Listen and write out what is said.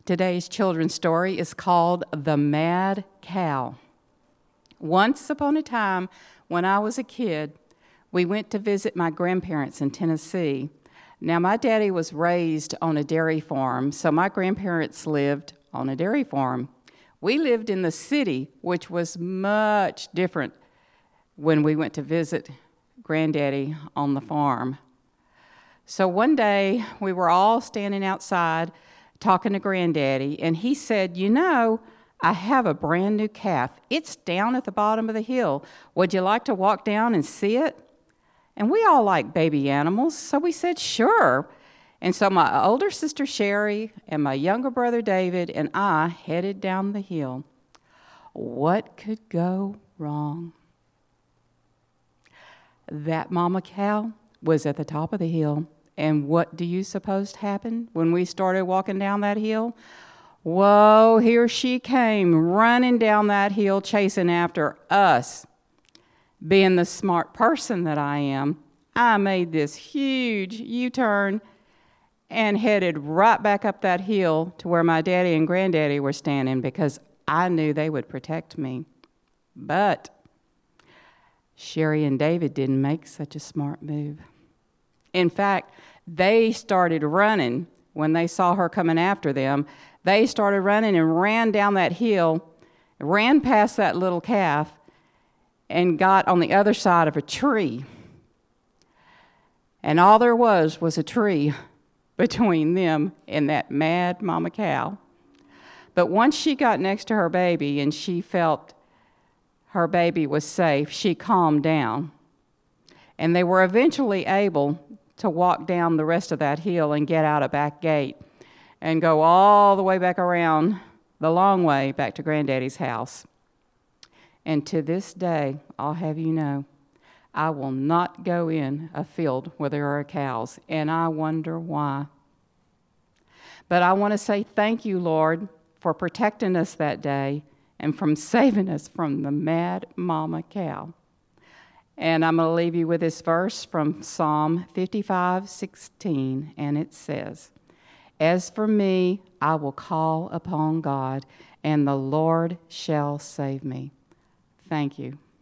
Today's children's story is called The Mad Cow. Once upon a time, when I was a kid, we went to visit my grandparents in Tennessee. Now, my daddy was raised on a dairy farm, so my grandparents lived on a dairy farm. We lived in the city, which was much different when we went to visit Granddaddy on the farm. So one day, we were all standing outside talking to Granddaddy, and he said, I have a brand new calf. It's down at the bottom of the hill. Would you like to walk down and see it? And we all like baby animals, so we said, sure. And so my older sister Sherry and my younger brother David and I headed down the hill. What could go wrong? That mama cow was at the top of the hill. And what do you suppose happened when we started walking down that hill? Whoa, here she came, running down that hill, chasing after us. Being the smart person that I am, I made this huge U-turn and headed right back up that hill to where my daddy and granddaddy were standing because I knew they would protect me. But Sherry and David didn't make such a smart move. In fact, they started running when they saw her coming after them. They started running and ran down that hill, ran past that little calf, and got on the other side of a tree. And all there was a tree between them and that mad mama cow. But once she got next to her baby and she felt her baby was safe, she calmed down. And they were eventually able to walk down the rest of that hill and get out a back gate and go all the way back around the long way back to Granddaddy's house. And to this day, I'll have you know, I will not go in a field where there are cows, and I wonder why. But I want to say thank you, Lord, for protecting us that day and from saving us from the mad mama cow. And I'm going to leave you with this verse from Psalm 55:16, and it says, "As for me, I will call upon God, and the Lord shall save me." Thank you.